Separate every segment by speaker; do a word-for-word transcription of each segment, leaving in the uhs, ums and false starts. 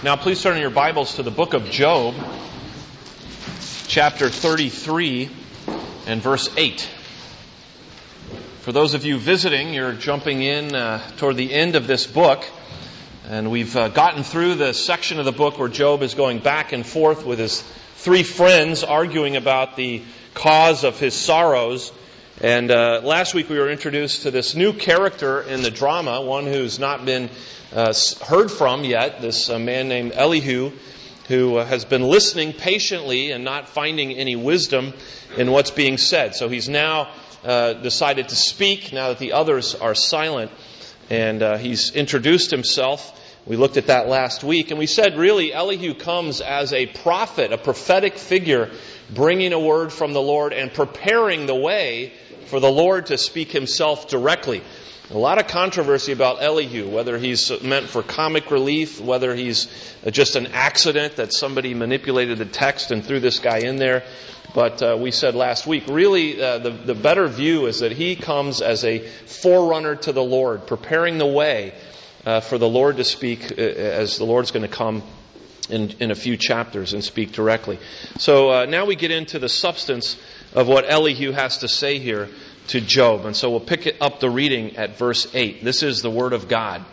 Speaker 1: Now, please turn in your Bibles to the book of Job, chapter thirty-three and verse eight. For those of you visiting, you're jumping in uh, toward the end of this book, and we've uh, gotten through the section of the book where Job is going back and forth with his three friends, arguing about the cause of his sorrows. And uh, last week we were introduced to this new character in the drama, one who's not been uh, heard from yet, this uh, man named Elihu, who uh, has been listening patiently and not finding any wisdom in what's being said. So he's now uh, decided to speak now that the others are silent, and uh, he's introduced himself. We looked at that last week, and we said really Elihu comes as a prophet, a prophetic figure, bringing a word from the Lord and preparing the way for the Lord to speak himself directly. A lot of controversy about Elihu, whether he's meant for comic relief, whether he's just an accident that somebody manipulated the text and threw this guy in there. But uh, we said last week, really uh, the, the better view is that he comes as a forerunner to the Lord, preparing the way uh, for the Lord to speak uh, as the Lord's going to come in, in a few chapters and speak directly. So uh, now we get into the substance of what Elihu has to say here to Job. And so we'll pick it up the reading at verse eight. This is the word of God.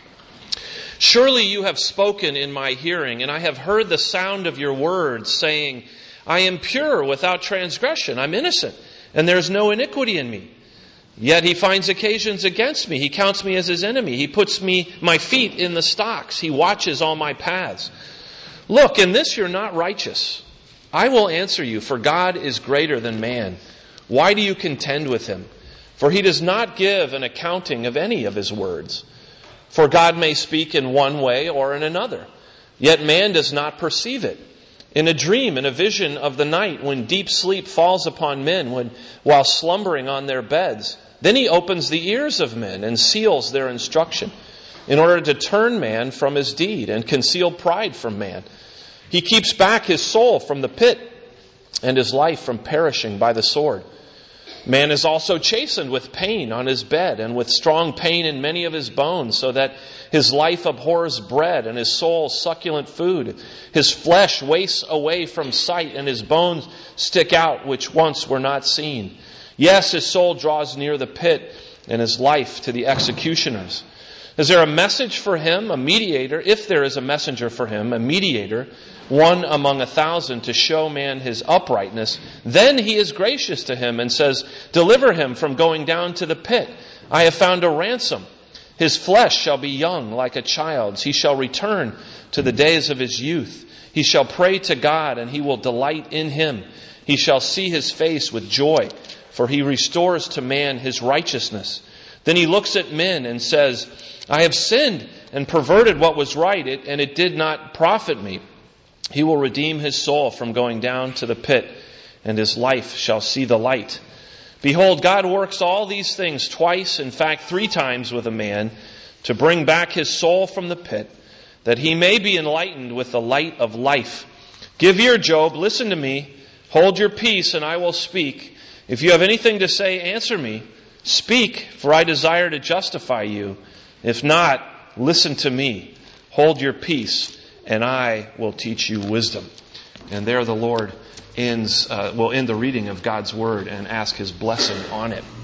Speaker 1: Surely you have spoken in my hearing, and I have heard the sound of your words, saying, I am pure without transgression. I'm innocent, and there is no iniquity in me. Yet he finds occasions against me. He counts me as his enemy. He puts me my feet in the stocks. He watches all my paths. Look, in this you're not righteous. I will answer you, for God is greater than man. Why do you contend with him? For he does not give an accounting of any of his words. For God may speak in one way or in another, yet man does not perceive it. In a dream, in a vision of the night, when deep sleep falls upon men, when while slumbering on their beds, then he opens the ears of men and seals their instruction, in order to turn man from his deed and conceal pride from man. He keeps back his soul from the pit and his life from perishing by the sword. Man is also chastened with pain on his bed and with strong pain in many of his bones, so that his life abhors bread and his soul succulent food. His flesh wastes away from sight and his bones stick out which once were not seen. Yes, his soul draws near the pit and his life to the executioners. Is there a message for him, a mediator? If there is a messenger for him, a mediator, one among a thousand, to show man his uprightness, then he is gracious to him and says, deliver him from going down to the pit. I have found a ransom. His flesh shall be young like a child's. He shall return to the days of his youth. He shall pray to God, and he will delight in him. He shall see his face with joy, for he restores to man his righteousness. Then he looks at men and says, I have sinned and perverted what was right, and it did not profit me. He will redeem his soul from going down to the pit, and his life shall see the light. Behold, God works all these things twice, in fact three times with a man, to bring back his soul from the pit, that he may be enlightened with the light of life. Give ear, Job, listen to me. Hold your peace, and I will speak. If you have anything to say, answer me. Speak, for I desire to justify you. If not, listen to me. Hold your peace, and I will teach you wisdom. And there the Lord ends, uh, will end the reading of God's Word and ask His blessing on it.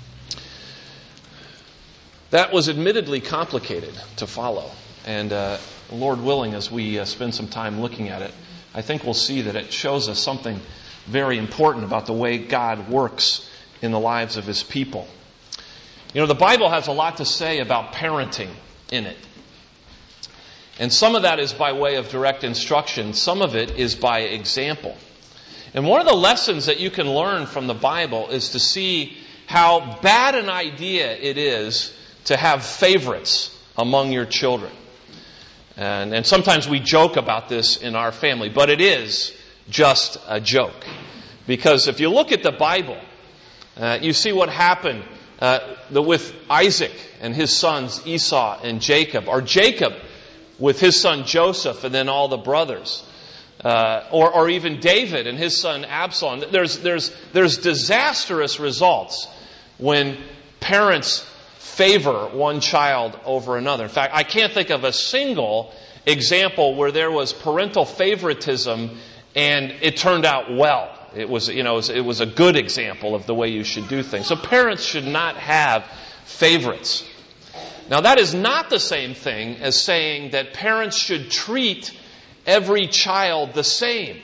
Speaker 1: That was admittedly complicated to follow. And uh, Lord willing, as we uh, spend some time looking at it, I think we'll see that it shows us something very important about the way God works in the lives of His people. You know, the Bible has a lot to say about parenting in it. And some of that is by way of direct instruction. Some of it is by example. And one of the lessons that you can learn from the Bible is to see how bad an idea it is to have favorites among your children. And, and sometimes we joke about this in our family, but it is just a joke. Because if you look at the Bible, uh, you see what happened uh, the, with Isaac and his sons Esau and Jacob, or Jacob with his son Joseph and then all the brothers. Uh, or, or even David and his son Absalom. There's, there's, there's disastrous results when parents favor one child over another. In fact, I can't think of a single example where there was parental favoritism and it turned out well. It was, you know, it was, it was a good example of the way you should do things. So parents should not have favorites. Now, that is not the same thing as saying that parents should treat every child the same.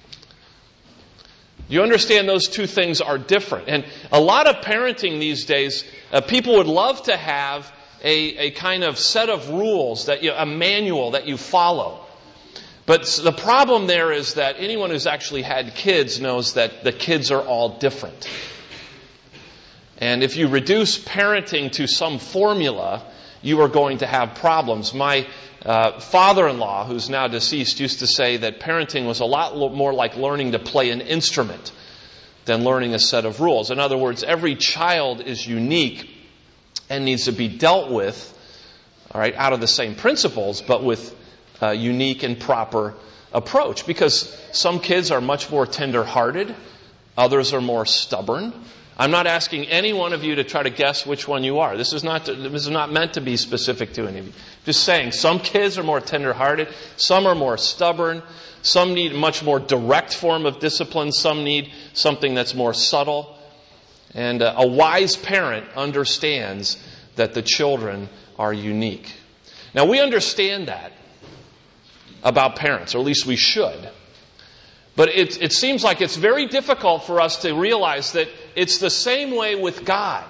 Speaker 1: You understand those two things are different. And a lot of parenting these days, uh, people would love to have a, a kind of set of rules, that you, a manual that you follow. But the problem there is that anyone who's actually had kids knows that the kids are all different. And if you reduce parenting to some formula, you are going to have problems. My uh, father-in-law, who's now deceased, used to say that parenting was a lot more like learning to play an instrument than learning a set of rules. In other words, every child is unique and needs to be dealt with, all right, out of the same principles, but with a unique and proper approach. Because some kids are much more tender-hearted, others are more stubborn. I'm not asking any one of you to try to guess which one you are. This is not to, this is not meant to be specific to any of you. Just saying, some kids are more tender-hearted, some are more stubborn, some need a much more direct form of discipline, some need something that's more subtle. And uh, a wise parent understands that the children are unique. Now, we understand that about parents, or at least we should. But it, it seems like it's very difficult for us to realize that it's the same way with God.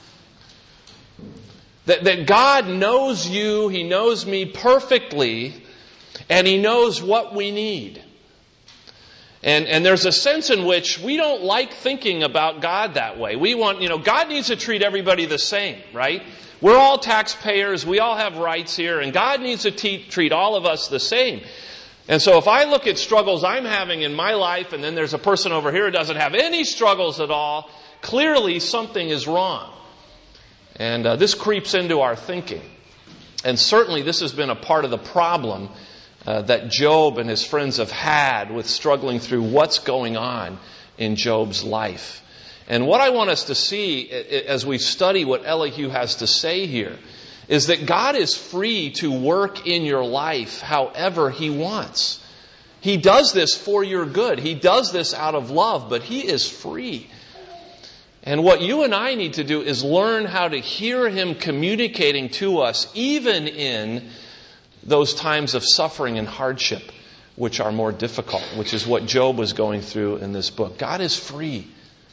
Speaker 1: That, that God knows you, He knows me perfectly, and He knows what we need. And, and there's a sense in which we don't like thinking about God that way. We want, you know, God needs to treat everybody the same, right? We're all taxpayers, we all have rights here, and God needs to te- treat all of us the same. And so if I look at struggles I'm having in my life, and then there's a person over here who doesn't have any struggles at all, clearly something is wrong. And uh, this creeps into our thinking. And certainly this has been a part of the problem uh, that Job and his friends have had with struggling through what's going on in Job's life. And what I want us to see as we study what Elihu has to say here is that God is free to work in your life however He wants. He does this for your good. He does this out of love, but He is free. And what you and I need to do is learn how to hear Him communicating to us, even in those times of suffering and hardship, which are more difficult, which is what Job was going through in this book. God is free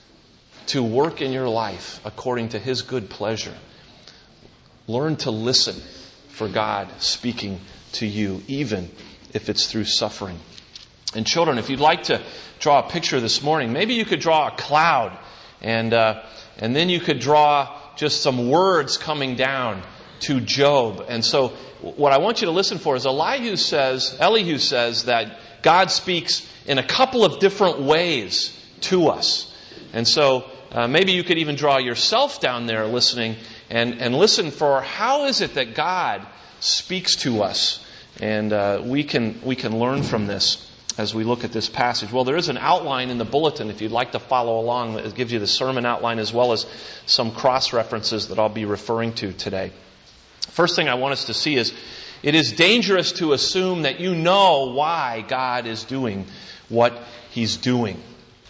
Speaker 1: to work in your life according to His good pleasure. Learn to listen for God speaking to you, even if it's through suffering. And children, if you'd like to draw a picture this morning, maybe you could draw a cloud, and uh, and then you could draw just some words coming down to Job. And so what I want you to listen for is Elihu says, Elihu says that God speaks in a couple of different ways to us. And so uh, maybe you could even draw yourself down there listening and, and listen for how is it that God speaks to us. And uh, we can we can learn from this as we look at this passage. Well, there is an outline in the bulletin if you'd like to follow along. It gives you the sermon outline as well as some cross-references that I'll be referring to today. First thing I want us to see is it is dangerous to assume that you know why God is doing what He's doing.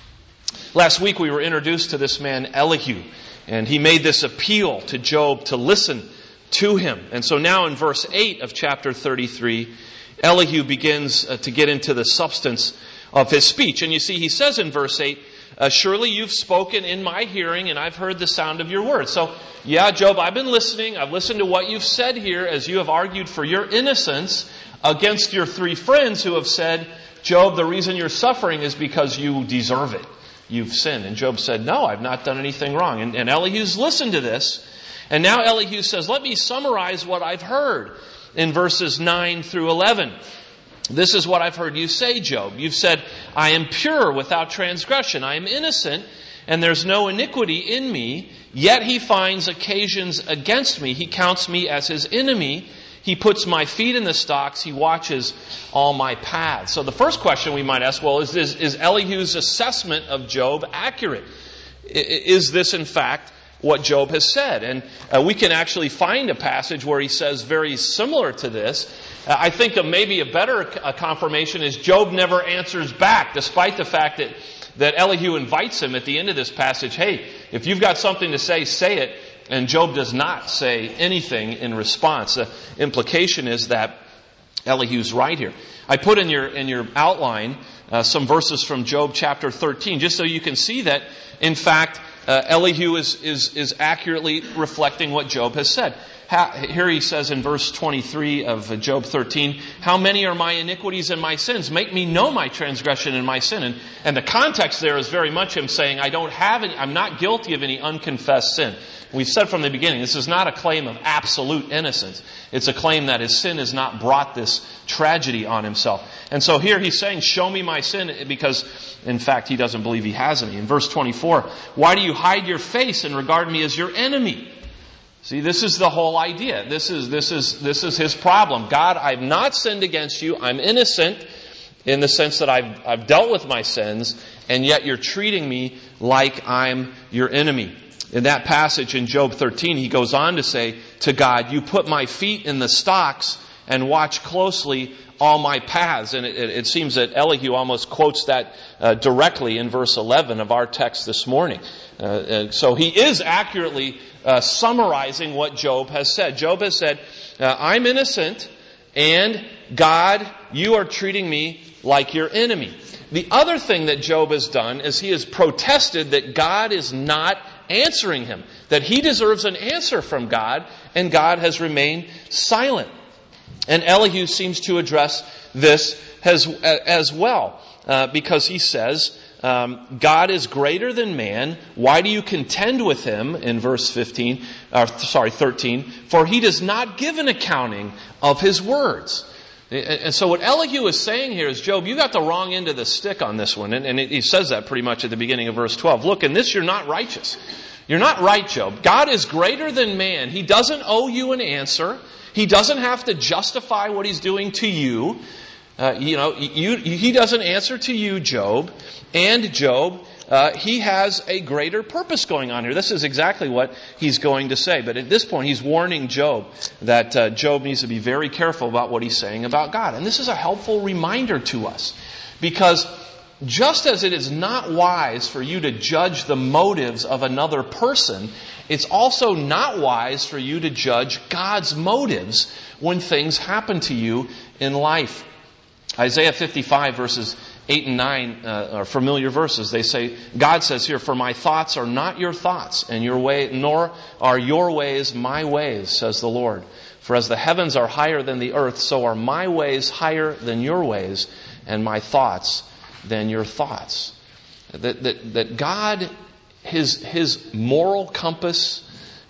Speaker 1: Last week we were introduced to this man Elihu, and he made this appeal to Job to listen to him. And so now in verse eight of chapter thirty-three, Elihu begins uh, to get into the substance of his speech. And you see, he says in verse eight, uh, surely you've spoken in my hearing, and I've heard the sound of your words. So, yeah, Job, I've been listening. I've listened to what you've said here as you have argued for your innocence against your three friends who have said, Job, the reason you're suffering is because you deserve it. You've sinned. And Job said, no, I've not done anything wrong. And, and Elihu's listened to this. And now Elihu says, let me summarize what I've heard in verses nine through eleven. This is what I've heard you say, Job. You've said, I am pure without transgression. I am innocent, and there's no iniquity in me. Yet he finds occasions against me. He counts me as his enemy. He puts my feet in the stocks. He watches all my paths. So the first question we might ask, well, is, this, is Elihu's assessment of Job accurate? Is this, in fact, what Job has said. And uh, we can actually find a passage where he says very similar to this. Uh, I think of maybe a better uh, confirmation is Job never answers back, despite the fact that, that Elihu invites him at the end of this passage, hey, if you've got something to say, say it. And Job does not say anything in response. The implication is that Elihu's right here. I put in your in your outline uh, some verses from Job chapter thirteen, just so you can see that, in fact, uh, Elihu is, is, is accurately reflecting what Job has said. How, here he says in verse twenty-three of Job thirteen, how many are my iniquities and my sins? Make me know my transgression and my sin. And, and the context there is very much him saying, I don't have any, I'm not guilty of any unconfessed sin. We've said from the beginning, this is not a claim of absolute innocence. It's a claim that his sin has not brought this tragedy on himself. And so here he's saying, show me my sin, because in fact he doesn't believe he has any. In verse twenty-four, why do you hide your face and regard me as your enemy? See, this is the whole idea. This is, this is, this is his problem. God, I've not sinned against you. I'm innocent in the sense that I've, I've dealt with my sins, and yet you're treating me like I'm your enemy. In that passage in Job thirteen, he goes on to say to God, you put my feet in the stocks and watch closely all my paths. And it, it, it seems that Elihu almost quotes that uh, directly in verse eleven of our text this morning. Uh, uh, so he is accurately uh, summarizing what Job has said. Job has said, uh, I'm innocent, and God, you are treating me like your enemy. The other thing that Job has done is he has protested that God is not answering him, that he deserves an answer from God, and God has remained silent. And Elihu seems to address this as, as well, uh, because he says, um, God is greater than man. Why do you contend with him? In verse fifteen, or sorry, thirteen, for he does not give an accounting of his words. And so what Elihu is saying here is, Job, you got the wrong end of the stick on this one. And he says that pretty much at the beginning of verse twelve. Look, in this you're not righteous. You're not right, Job. God is greater than man. He doesn't owe you an answer. He doesn't have to justify what he's doing to you. Uh, you know, you, he doesn't answer to you, Job. And Job, uh, he has a greater purpose going on here. This is exactly what he's going to say. But at this point, he's warning Job that uh, Job needs to be very careful about what he's saying about God. And this is a helpful reminder to us. Because just as it is not wise for you to judge the motives of another person, it's also not wise for you to judge God's motives when things happen to you in life. Isaiah fifty-five verses eight and nine uh, are familiar verses. They say, God says here, for my thoughts are not your thoughts, and your way, nor are your ways my ways, says the Lord. For as the heavens are higher than the earth, so are my ways higher than your ways, and my thoughts than your thoughts. That, that, that God, his, his moral compass,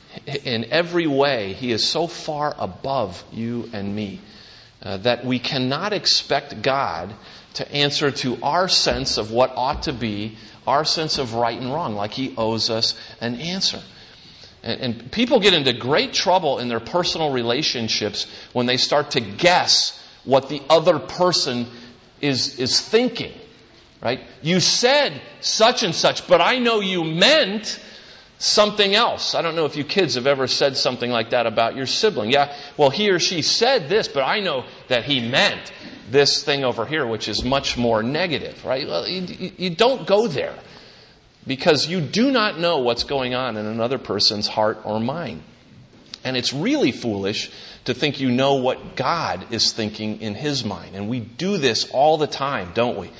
Speaker 1: in every way, he is so far above you and me. Uh, that we cannot expect God to answer to our sense of what ought to be, our sense of right and wrong, like he owes us an answer. And, and people get into great trouble in their personal relationships when they start to guess what the other person is, is thinking. Right? You said such and such, but I know you meant something else. I don't know if you kids have ever said something like that about your sibling. Yeah, well, he or she said this, but I know that he meant this thing over here, which is much more negative, right? Well, you, you don't go there because you do not know what's going on in another person's heart or mind. And it's really foolish to think you know what God is thinking in his mind. And we do this all the time, don't we?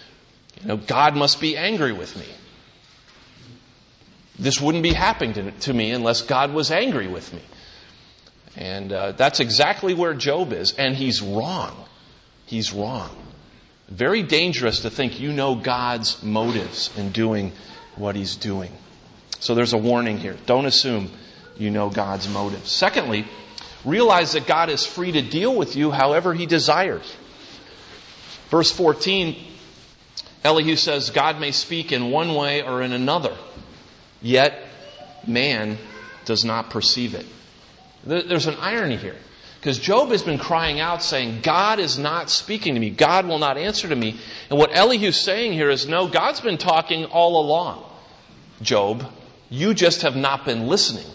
Speaker 1: You know, God must be angry with me. This wouldn't be happening to, to me unless God was angry with me. And uh, that's exactly where Job is. And he's wrong. He's wrong. Very dangerous to think you know God's motives in doing what he's doing. So there's a warning here. Don't assume you know God's motives. Secondly, realize that God is free to deal with you however he desires. Verse fourteen, Elihu says, God may speak in one way or in another. Yet, man does not perceive it. There's an irony here. Because Job has been crying out saying, God is not speaking to me. God will not answer to me. And what Elihu's saying here is, no, God's been talking all along. Job, You just have not been listening.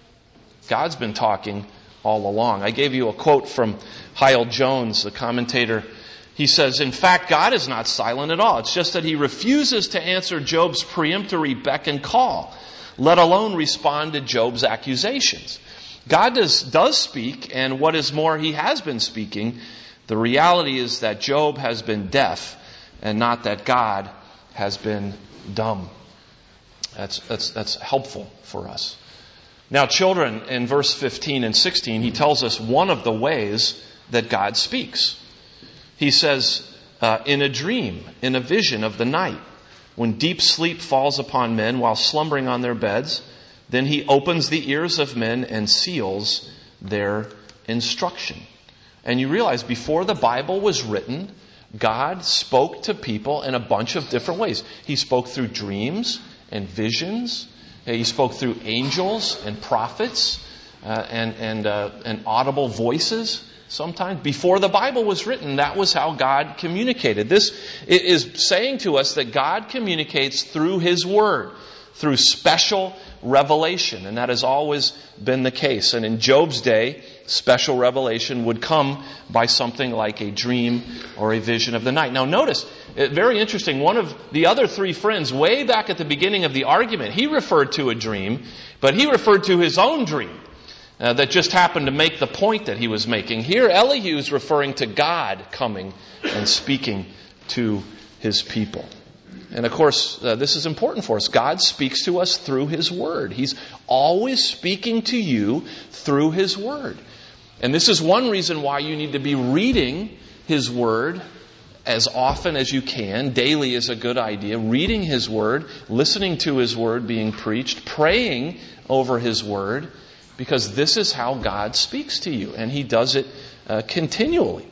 Speaker 1: God's been talking all along. I gave you a quote from Hyle Jones, the commentator. He says, in fact, God is not silent at all. It's just that he refuses to answer Job's peremptory beck and call, let alone respond to Job's accusations. God does, does speak, and what is more, he has been speaking. The reality is that Job has been deaf, and not that God has been dumb. That's, that's, that's helpful for us. Now, children, in verse fifteen and sixteen, he tells us one of the ways that God speaks. He says, uh, in a dream, in a vision of the night, when deep sleep falls upon men while slumbering on their beds, then he opens the ears of men and seals their instruction. And you realize before the Bible was written, God spoke to people in a bunch of different ways. He spoke through dreams and visions. He spoke through angels and prophets uh, and and, uh, and audible voices sometimes. Before the Bible was written, that was how God communicated. This is saying to us that God communicates through His Word, through special revelation. And that has always been the case. And in Job's day, special revelation would come by something like a dream or a vision of the night. Now notice, very interesting, one of the other three friends, way back at the beginning of the argument, he referred to a dream, but he referred to his own dream uh, that just happened to make the point that he was making. Here, Elihu is referring to God coming and speaking to His people. And of course, uh, this is important for us. God speaks to us through His Word. He's always speaking to you through His Word. And this is one reason why you need to be reading His Word as often as you can. Daily is a good idea. Reading His Word, listening to His Word being preached, praying over His Word, because this is how God speaks to you. And He does it uh, continually.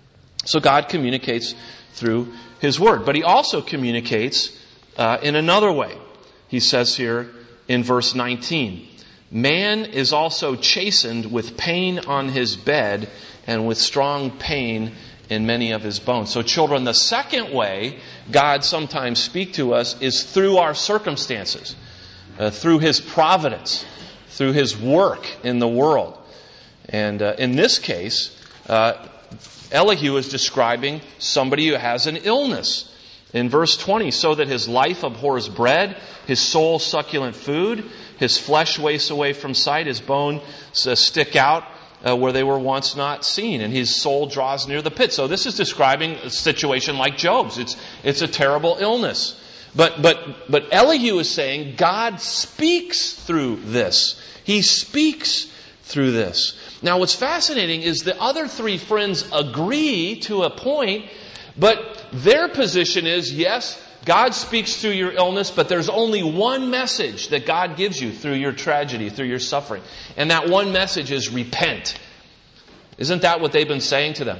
Speaker 1: So God communicates through His Word. But He also communicates uh, in another way. He says here in verse nineteen, man is also chastened with pain on his bed and with strong pain in many of his bones. So children, the second way God sometimes speaks to us is through our circumstances, uh, through His providence, through His work in the world. And uh, in this case, uh, Elihu is describing somebody who has an illness. In verse twenty, so that his life abhors bread, his soul succulent food, his flesh wastes away from sight, his bones uh, stick out uh, where they were once not seen, and his soul draws near the pit. So this is describing a situation like Job's. It's it's a terrible illness. But but but Elihu is saying God speaks through this. He speaks through this. Now what's fascinating is the other three friends agree to a point, but their position is, yes, God speaks through your illness, but there's only one message that God gives you through your tragedy, through your suffering. And that one message is repent. Isn't that what they've been saying to them?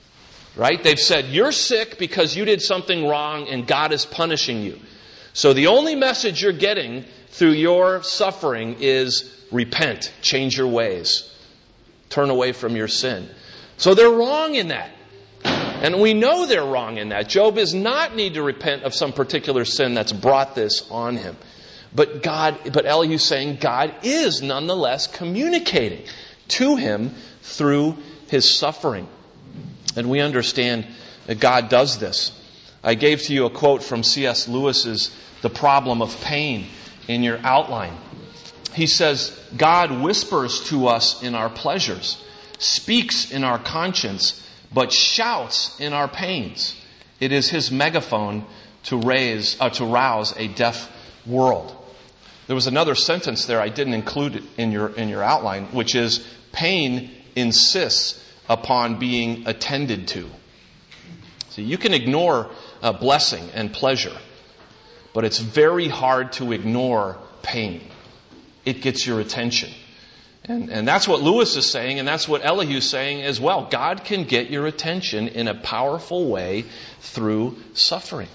Speaker 1: Right? They've said, you're sick because you did something wrong and God is punishing you. So the only message you're getting through your suffering is repent, change your ways, turn away from your sin. So they're wrong in that. And we know they're wrong in that. Job does not need to repent of some particular sin that's brought this on him. But God, but Elihu's saying God is nonetheless communicating to him through his suffering. And we understand that God does this. I gave to you a quote from C S Lewis's The Problem of Pain in your outline. He says, God whispers to us in our pleasures, speaks in our conscience, but shouts in our pains. It is His megaphone to raise, uh, to rouse a deaf world. There was another sentence there I didn't include in your in your outline, which is pain insists upon being attended to. So you can ignore uh, blessing and pleasure, but it's very hard to ignore pain. It gets your attention. And, and that's what Lewis is saying, and that's what Elihu is saying as well. God can get your attention in a powerful way through suffering.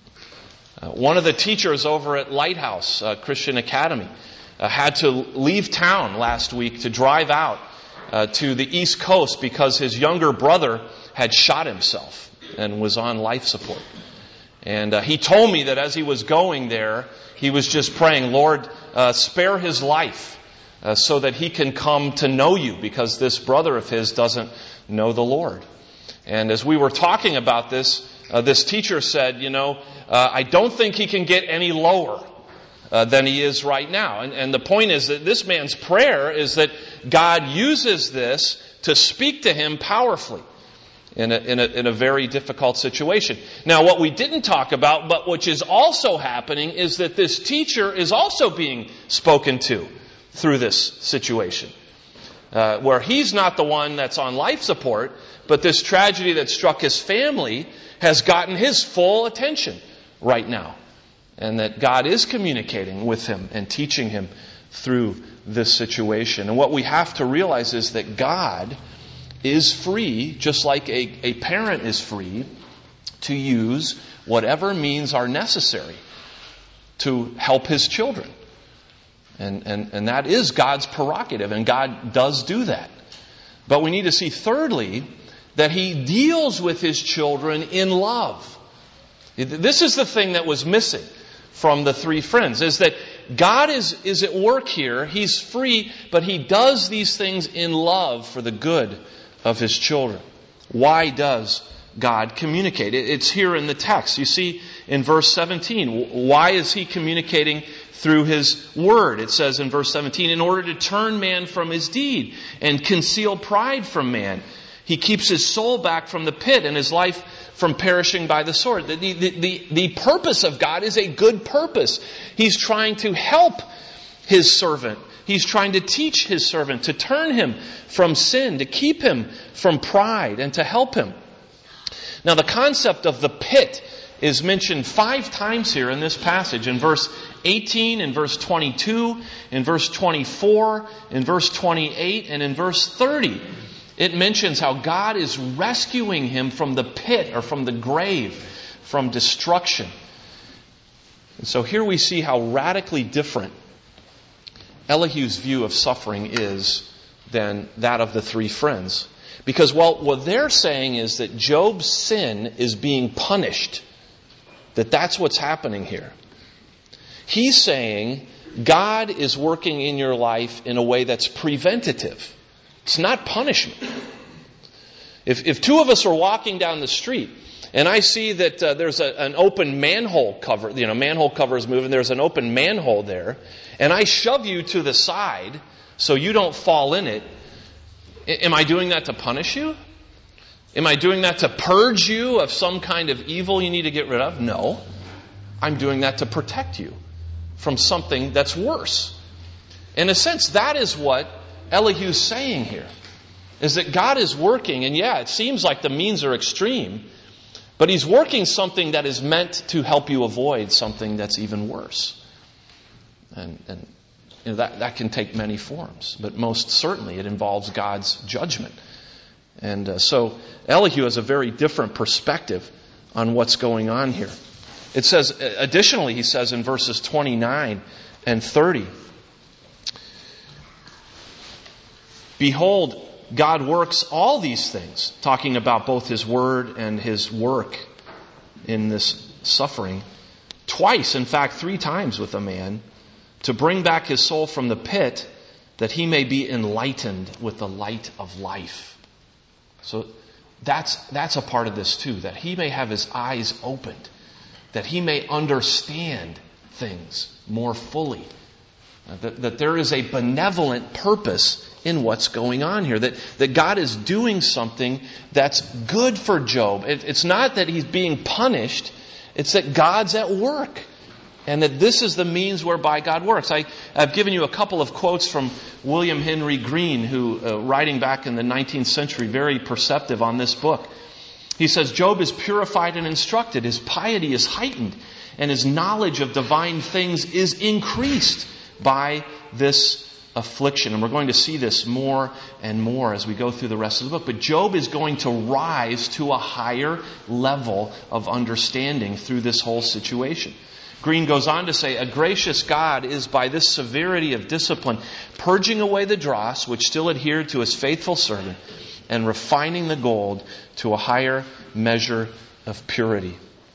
Speaker 1: Uh, one of the teachers over at Lighthouse uh, Christian Academy uh, had to leave town last week to drive out uh, to the East Coast because his younger brother had shot himself and was on life support. And uh, he told me that as he was going there, he was just praying, Lord, uh, spare his life uh, so that he can come to know you, because this brother of his doesn't know the Lord. And as we were talking about this, uh, this teacher said, you know, uh, I don't think he can get any lower uh, than he is right now. And, and the point is that this man's prayer is that God uses this to speak to him powerfully in a, in a, in a very difficult situation. Now, what we didn't talk about, but which is also happening, is that this teacher is also being spoken to through this situation. Uh, where he's not the one that's on life support, but this tragedy that struck his family has gotten his full attention right now. And that God is communicating with him and teaching him through this situation. And what we have to realize is that God is free, just like a, a parent is free, to use whatever means are necessary to help his children. And, and, and that is God's prerogative, and God does do that. But we need to see, thirdly, that He deals with His children in love. This is the thing that was missing from the three friends, is that God is, is at work here. He's free, but He does these things in love for the good of His children. Why does God communicate? It's here in the text. You see in verse seventeen, why is He communicating through His Word? It says in verse seventeen, in order to turn man from his deed and conceal pride from man, He keeps his soul back from the pit and his life from perishing by the sword. The, the, the, the purpose of God is a good purpose. He's trying to help His servant. He's trying to teach His servant, to turn him from sin, to keep him from pride, and to help him. Now, the concept of the pit is mentioned five times here in this passage. In verse eighteen, in verse twenty-two, in verse twenty-four, in verse twenty-eight, and in verse thirty. It mentions how God is rescuing him from the pit, or from the grave, from destruction. And so here we see how radically different Elihu's view of suffering is than that of the three friends. Because, well, what they're saying is that Job's sin is being punished. That that's what's happening here. He's saying God is working in your life in a way that's preventative. It's not punishment. If, if two of us are walking down the street and I see that uh, there's a, an open manhole cover, you know, manhole cover is moving, there's an open manhole there, and I shove you to the side so you don't fall in it, am I doing that to punish you? Am I doing that to purge you of some kind of evil you need to get rid of? No. I'm doing that to protect you from something that's worse. In a sense, that is what Elihu's saying here, is that God is working, and yeah, it seems like the means are extreme, but He's working something that is meant to help you avoid something that's even worse. And, and you know, that, that can take many forms, but most certainly it involves God's judgment. And uh, so Elihu has a very different perspective on what's going on here. It says, additionally, he says in verses twenty-nine and thirty, behold, God works all these things, talking about both His Word and His work in this suffering, twice, in fact, three times with a man, to bring back his soul from the pit, that he may be enlightened with the light of life. So that's that's a part of this too, that he may have his eyes opened, that he may understand things more fully, that, that there is a benevolent purpose in what's going on here, that, that God is doing something that's good for Job. It, it's not that he's being punished, it's that God's at work. And that this is the means whereby God works. I, I've given you a couple of quotes from William Henry Green, who, uh, writing back in the nineteenth century, very perceptive on this book. He says, Job is purified and instructed. His piety is heightened. And his knowledge of divine things is increased by this affliction. And we're going to see this more and more as we go through the rest of the book. But Job is going to rise to a higher level of understanding through this whole situation. Green goes on to say, a gracious God is by this severity of discipline purging away the dross which still adhered to His faithful servant and refining the gold to a higher measure of purity.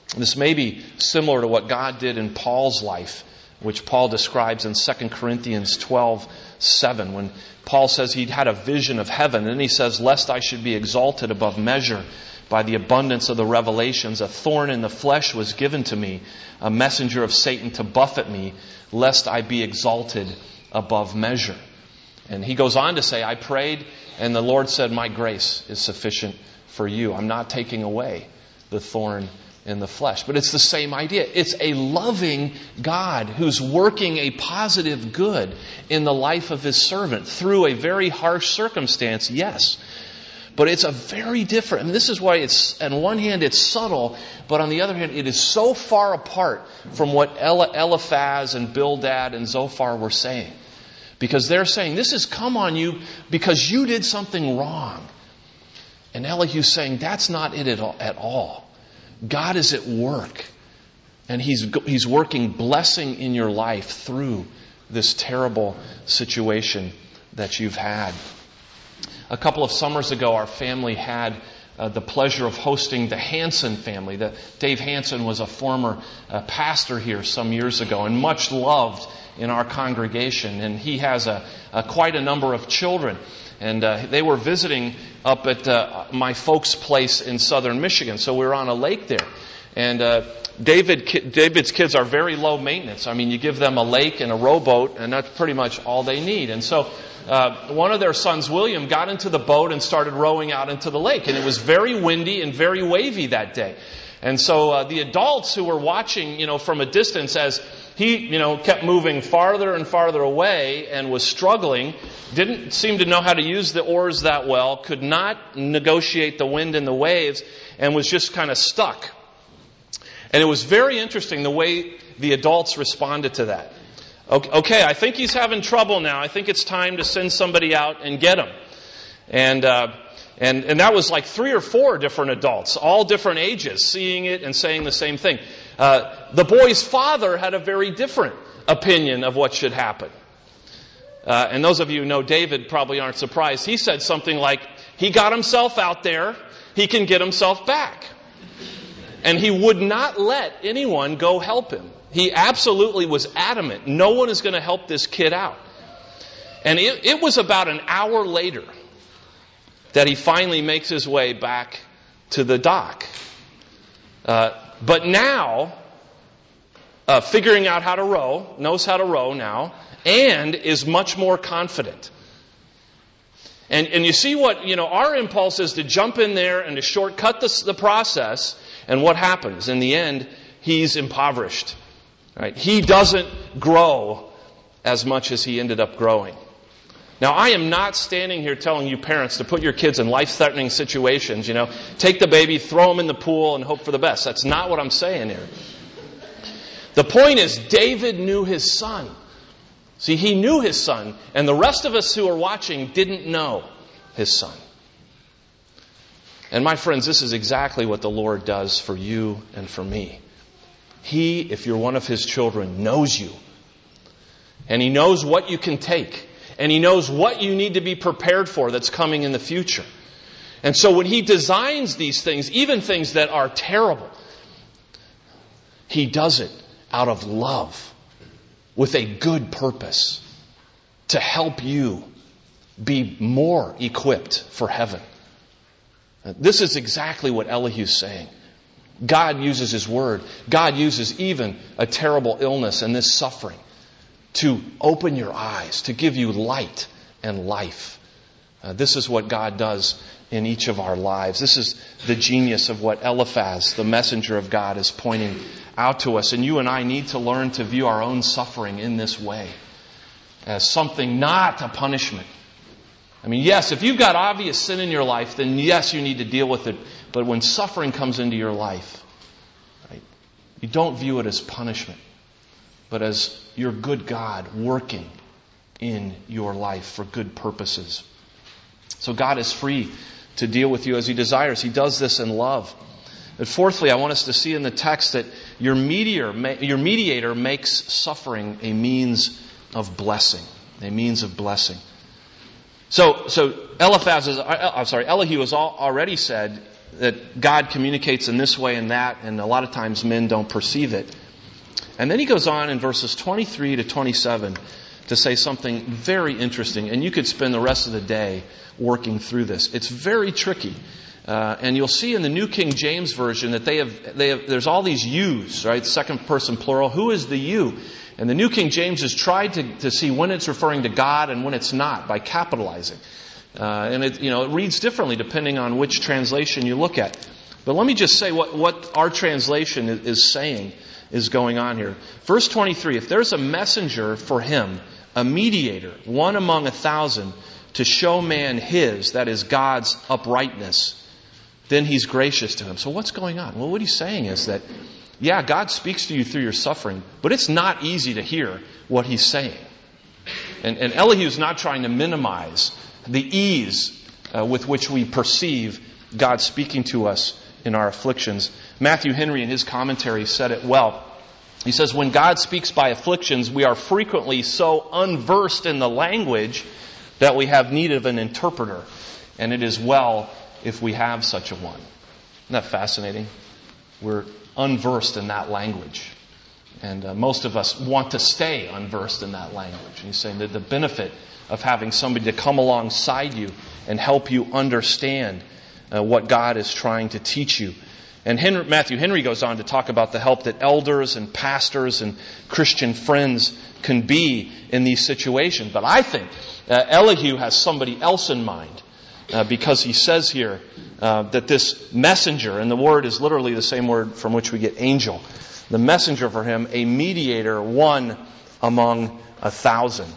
Speaker 1: This may be similar to what God did in Paul's life, which Paul describes in Second Corinthians twelve seven, when Paul says he'd had a vision of heaven, and he says, "Lest I should be exalted above measure by the abundance of the revelations, a thorn in the flesh was given to me, a messenger of Satan to buffet me, lest I be exalted above measure." And he goes on to say, "I prayed, and the Lord said, my grace is sufficient for you." I'm not taking away the thorn in the flesh. But it's the same idea. It's a loving God who's working a positive good in the life of His servant through a very harsh circumstance, yes. But it's a very different, and this is why it's, on one hand, it's subtle, but on the other hand, it is so far apart from what Eliphaz and Bildad and Zophar were saying. Because they're saying, this has come on you because you did something wrong. And Elihu's saying, that's not it at all. God is at work. And He's He's working blessing in your life through this terrible situation that you've had. A couple of summers ago, our family had uh, the pleasure of hosting the Hansen family. The, Dave Hansen was a former uh, pastor here some years ago and much loved in our congregation. And he has a, a quite a number of children. And uh, they were visiting up at uh, my folks' place in southern Michigan. So we were on a lake there. And uh, David, David's kids are very low maintenance. I mean, you give them a lake and a rowboat, and that's pretty much all they need. And so uh, one of their sons, William, got into the boat and started rowing out into the lake. And it was very windy and very wavy that day. And so uh, the adults who were watching, you know, from a distance as he, you know, kept moving farther and farther away and was struggling, didn't seem to know how to use the oars that well, could not negotiate the wind and the waves, and was just kind of stuck. And it was very interesting the way the adults responded to that. Okay, I think he's having trouble now. I think it's time to send somebody out and get him. And uh, and and that was like three or four different adults, all different ages, seeing it and saying the same thing. Uh, the boy's father had a very different opinion of what should happen. Uh, and those of you who know David probably aren't surprised. He said something like, he got himself out there, he can get himself back. And he would not let anyone go help him. He absolutely was adamant. No one is going to help this kid out. And it, it was about an hour later that he finally makes his way back to the dock. Uh, but now, uh, figuring out how to row, knows how to row now, and is much more confident. And, and you see what, you know, our impulse is to jump in there and to shortcut the, the process. And what happens? In the end, he's impoverished. Right? He doesn't grow as much as he ended up growing. Now, I am not standing here telling you parents to put your kids in life-threatening situations. You know, take the baby, throw them in the pool, and hope for the best. That's not what I'm saying here. The point is, David knew his son. See, he knew his son, and the rest of us who are watching didn't know his son. And my friends, this is exactly what the Lord does for you and for me. He, if you're one of His children, knows you. And He knows what you can take. And He knows what you need to be prepared for that's coming in the future. And so when He designs these things, even things that are terrible, He does it out of love, with a good purpose, to help you be more equipped for heaven. This is exactly what Elihu's saying. God uses His Word. God uses even a terrible illness and this suffering to open your eyes, to give you light and life. Uh, this is what God does in each of our lives. This is the genius of what Eliphaz, the messenger of God, is pointing out to us. And you and I need to learn to view our own suffering in this way, as something, not a punishment. I mean, yes, if you've got obvious sin in your life, then yes, you need to deal with it. But when suffering comes into your life, right, you don't view it as punishment, but as your good God working in your life for good purposes. So God is free to deal with you as He desires. He does this in love. But fourthly, I want us to see in the text that your mediator, your mediator makes suffering a means of blessing. A means of blessing. So, so Eliphaz is, I'm sorry, Elihu has already said, that God communicates in this way and that, and a lot of times men don't perceive it. And then he goes on in verses twenty-three to twenty-seven to say something very interesting. And you could spend the rest of the day working through this. It's very tricky. Uh, and you'll see in the New King James Version that they have, they have, there's all these yous, right? Second person plural. Who is the you? And the New King James has tried to, to see when it's referring to God and when it's not by capitalizing. Uh, and it, you know, it reads differently depending on which translation you look at. But let me just say what, what our translation is saying is going on here. Verse twenty-three, if there's a messenger for him, a mediator, one among a thousand, to show man his, that is God's uprightness, then he's gracious to him. So what's going on? Well, what he's saying is that, yeah, God speaks to you through your suffering, but it's not easy to hear what he's saying. And, and Elihu's not trying to minimize the ease uh, with which we perceive God speaking to us in our afflictions. Matthew Henry in his commentary said it well. He says, when God speaks by afflictions, we are frequently so unversed in the language that we have need of an interpreter. And it is well if we have such a one. Isn't that fascinating? We're unversed in that language. And uh, most of us want to stay unversed in that language. And he's saying that the benefit of having somebody to come alongside you and help you understand uh, what God is trying to teach you. And Henry, Matthew Henry goes on to talk about the help that elders and pastors and Christian friends can be in these situations. But I think uh, Elihu has somebody else in mind. Uh, because he says here uh, that this messenger, and the word is literally the same word from which we get angel, the messenger for him, a mediator, one among a thousand.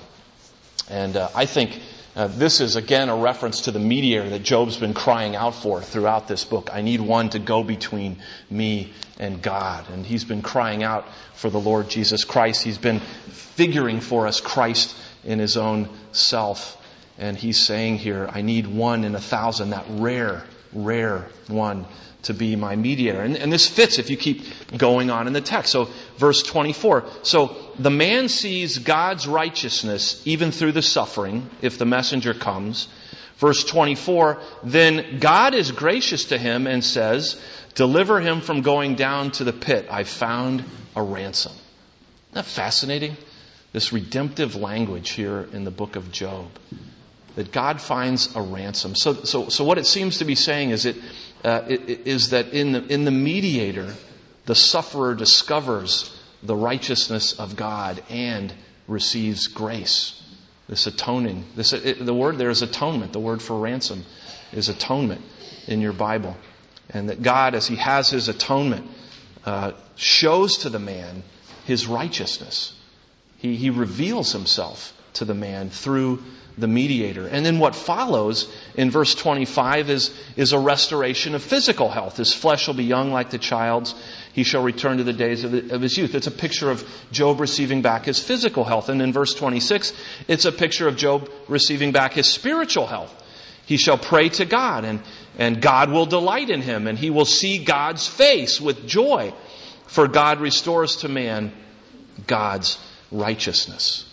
Speaker 1: And uh, I think uh, this is again a reference to the mediator that Job's been crying out for throughout this book. I need one to go between me and God. And he's been crying out for the Lord Jesus Christ. He's been figuring for us Christ in his own self. And he's saying here, I need one in a thousand, that rare, rare one to be my mediator. And, and this fits if you keep going on in the text. So verse twenty-four. So the man sees God's righteousness even through the suffering, if the messenger comes. Verse twenty-four, then God is gracious to him and says, deliver him from going down to the pit. I found a ransom. Isn't that fascinating? This redemptive language here in the book of Job. That God finds a ransom. So, so, so what it seems to be saying is it, uh, it is that in the in the mediator, the sufferer discovers the righteousness of God and receives grace. This atoning, this it, the word there is atonement. The word for ransom is atonement in your Bible, and that God, as He has His atonement, uh, shows to the man His righteousness. He He reveals Himself to the man through the mediator. And then what follows in verse twenty-five is, is a restoration of physical health. His flesh shall be young like the child's. He shall return to the days of, of his youth. It's a picture of Job receiving back his physical health. And in verse twenty-six, it's a picture of Job receiving back his spiritual health. He shall pray to God, and, and God will delight in him, and he will see God's face with joy. For God restores to man God's righteousness.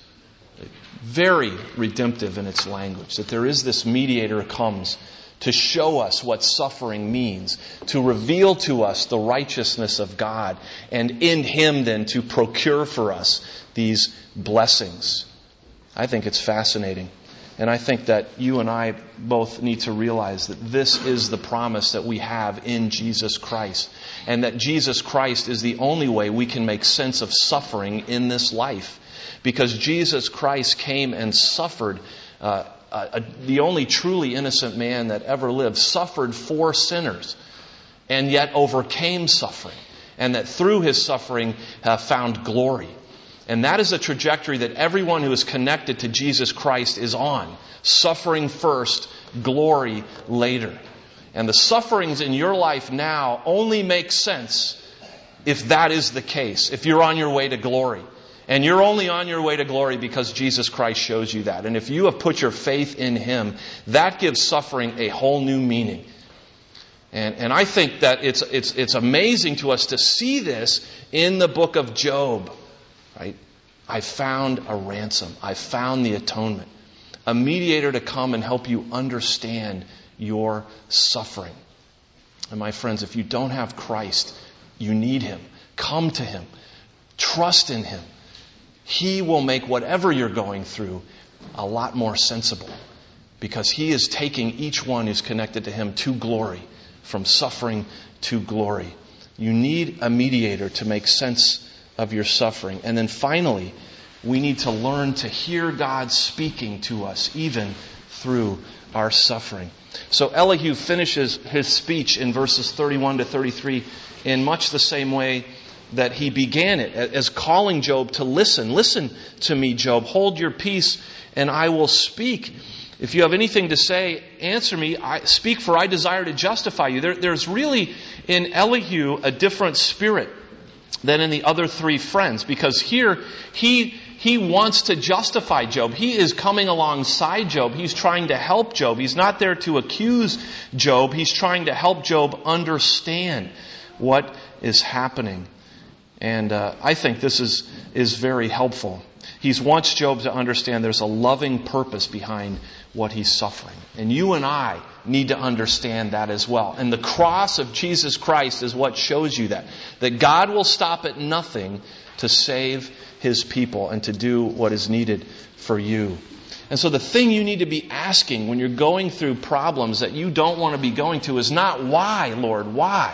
Speaker 1: Very redemptive in its language, that there is this mediator who comes to show us what suffering means, to reveal to us the righteousness of God, and in Him then to procure for us these blessings. I think it's fascinating. And I think that you and I both need to realize that this is the promise that we have in Jesus Christ. And that Jesus Christ is the only way we can make sense of suffering in this life. Because Jesus Christ came and suffered, uh, uh, the only truly innocent man that ever lived, suffered for sinners, and yet overcame suffering. And that through His suffering uh, found glory. And that is a trajectory that everyone who is connected to Jesus Christ is on. Suffering first, glory later. And the sufferings in your life now only make sense if that is the case, if you're on your way to glory. And you're only on your way to glory because Jesus Christ shows you that. And if you have put your faith in Him, that gives suffering a whole new meaning. And, and I think that it's, it's, it's amazing to us to see this in the book of Job. Right? I found a ransom. I found the atonement. A mediator to come and help you understand your suffering. And my friends, if you don't have Christ, you need Him. Come to Him. Trust in Him. He will make whatever you're going through a lot more sensible, because He is taking each one who's connected to Him to glory, from suffering to glory. You need a mediator to make sense of your suffering. And then finally, we need to learn to hear God speaking to us, even through our suffering. So Elihu finishes his speech in verses thirty-one to thirty-three in much the same way that he began it, as calling Job to listen. Listen to me, Job. Hold your peace, and I will speak. If you have anything to say, answer me. I speak, for I desire to justify you. There, there's really in Elihu a different spirit than in the other three friends, because here he he wants to justify Job. He is coming alongside Job. He's trying to help Job. He's not there to accuse Job. He's trying to help Job understand what is happening. And uh, I think this is is very helpful. He wants Job to understand there's a loving purpose behind what he's suffering. And you and I need to understand that as well. And the cross of Jesus Christ is what shows you that. That God will stop at nothing to save His people and to do what is needed for you. And so the thing you need to be asking when you're going through problems that you don't want to be going to is not, why, Lord, why?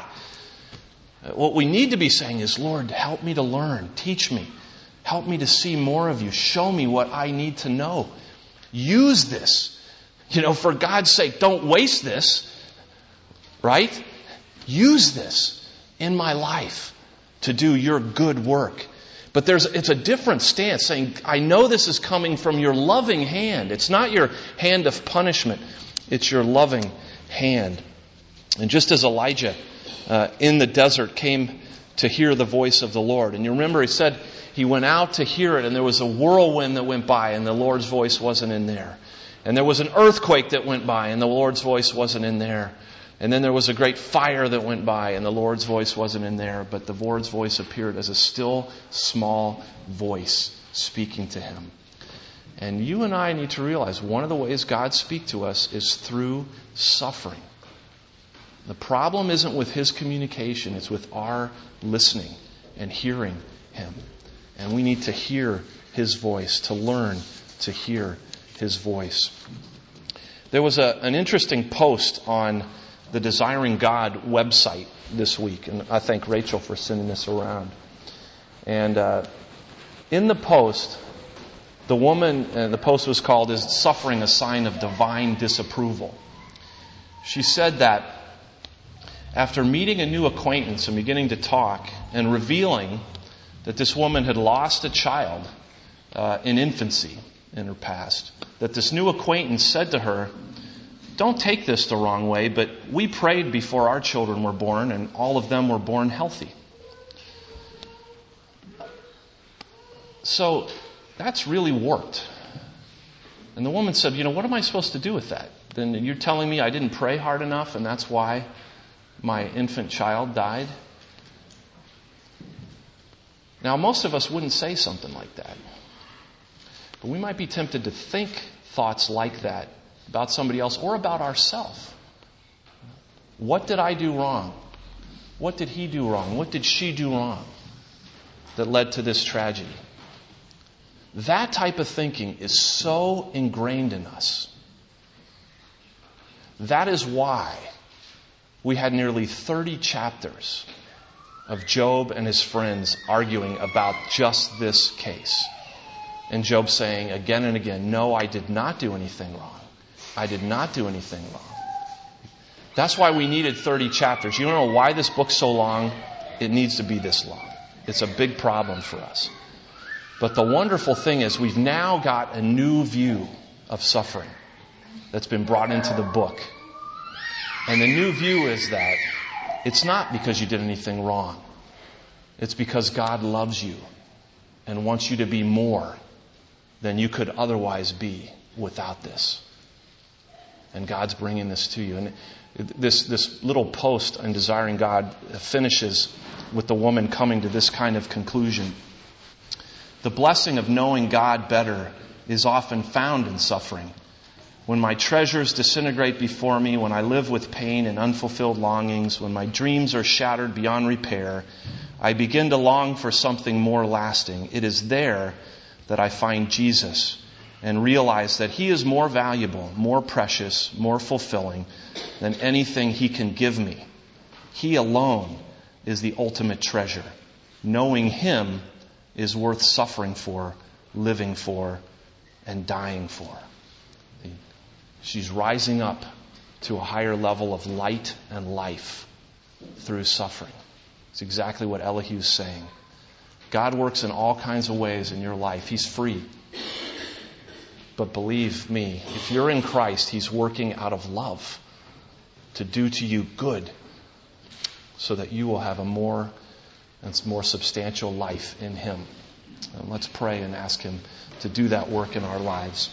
Speaker 1: What we need to be saying is, Lord, help me to learn. Teach me. Help me to see more of you. Show me what I need to know. Use this. You know, for God's sake, don't waste this. Right? Use this in my life to do your good work. But there's it's a different stance, saying, I know this is coming from your loving hand. It's not your hand of punishment. It's your loving hand. And just as Elijah uh, in the desert came to hear the voice of the Lord. And you remember he said he went out to hear it, and there was a whirlwind that went by, and the Lord's voice wasn't in there. And there was an earthquake that went by, and the Lord's voice wasn't in there. And then there was a great fire that went by, and the Lord's voice wasn't in there. But the Lord's voice appeared as a still, small voice speaking to him. And you and I need to realize one of the ways God speaks to us is through suffering. The problem isn't with His communication, it's with our listening and hearing Him. And we need to hear His voice, to learn to hear His voice. There was a, an interesting post on the Desiring God website this week, and I thank Rachel for sending this around. And uh, in the post, the woman, uh, the post was called, Is Suffering a Sign of Divine Disapproval? She said that after meeting a new acquaintance and beginning to talk and revealing that this woman had lost a child uh, in infancy in her past, that this new acquaintance said to her, don't take this the wrong way, but we prayed before our children were born, and all of them were born healthy. So that's really warped. And the woman said, you know, what am I supposed to do with that? Then you're telling me I didn't pray hard enough, and that's why my infant child died? Now, most of us wouldn't say something like that. But we might be tempted to think thoughts like that about somebody else or about ourselves. What did I do wrong? What did he do wrong? What did she do wrong that led to this tragedy? That type of thinking is so ingrained in us. That is why we had nearly thirty chapters of Job and his friends arguing about just this case. And Job saying again and again, no, I did not do anything wrong. I did not do anything wrong. That's why we needed thirty chapters. You don't know why this book's so long? It needs to be this long. It's a big problem for us. But the wonderful thing is we've now got a new view of suffering that's been brought into the book. And the new view is that it's not because you did anything wrong. It's because God loves you and wants you to be more than you could otherwise be without this. And God's bringing this to you. And this, this little post on Desiring God finishes with the woman coming to this kind of conclusion. The blessing of knowing God better is often found in suffering. When my treasures disintegrate before me, when I live with pain and unfulfilled longings, when my dreams are shattered beyond repair, I begin to long for something more lasting. It is there that I find Jesus and realize that He is more valuable, more precious, more fulfilling than anything He can give me. He alone is the ultimate treasure. Knowing Him is worth suffering for, living for, and dying for. She's rising up to a higher level of light and life through suffering. It's exactly what Elihu's saying. God works in all kinds of ways in your life. He's free. But believe me, if you're in Christ, He's working out of love to do to you good so that you will have a more and more substantial life in Him. And let's pray and ask Him to do that work in our lives.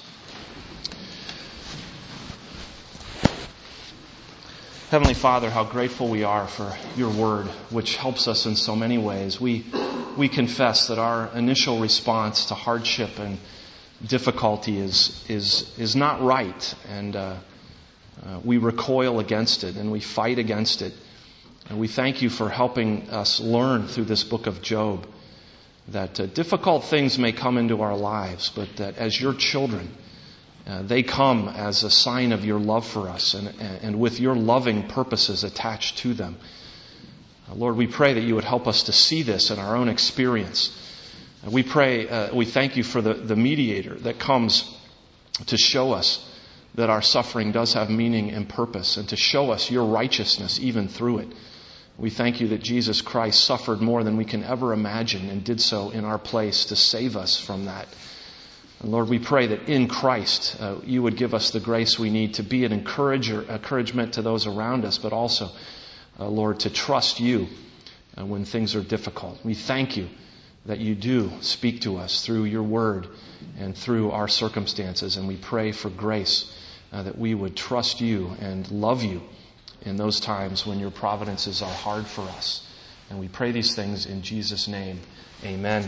Speaker 1: Heavenly Father, how grateful we are for Your Word, which helps us in so many ways. We we confess that our initial response to hardship and difficulty is is is not right, and uh, uh, we recoil against it and we fight against it. And we thank You for helping us learn through this book of Job that uh, difficult things may come into our lives, but that as Your children, Uh, they come as a sign of Your love for us and, and with Your loving purposes attached to them. Uh, Lord, we pray that You would help us to see this in our own experience. Uh, we pray, uh, we thank You for the, the mediator that comes to show us that our suffering does have meaning and purpose and to show us Your righteousness even through it. We thank You that Jesus Christ suffered more than we can ever imagine and did so in our place to save us from that. And Lord, we pray that in Christ, uh, You would give us the grace we need to be an encourager, encouragement to those around us, but also, uh, Lord, to trust You uh, when things are difficult. We thank You that You do speak to us through Your Word and through our circumstances. And we pray for grace uh, that we would trust You and love You in those times when Your providences are hard for us. And we pray these things in Jesus' name. Amen.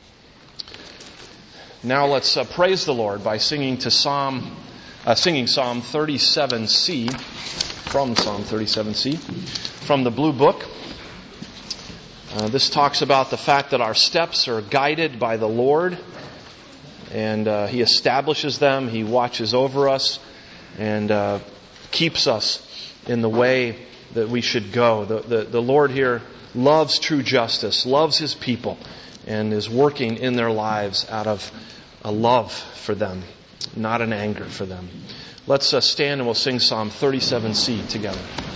Speaker 1: Now let's uh, praise the Lord by singing to Psalm, uh, singing Psalm thirty-seven C, from Psalm thirty-seven C, from the Blue Book. Uh, this talks about the fact that our steps are guided by the Lord, and uh, He establishes them, He watches over us, and uh, keeps us in the way that we should go. The, the, the Lord here loves true justice, loves His people, and is working in their lives out of a love for them, not an anger for them. Let's uh, stand and we'll sing Psalm thirty-seven C together.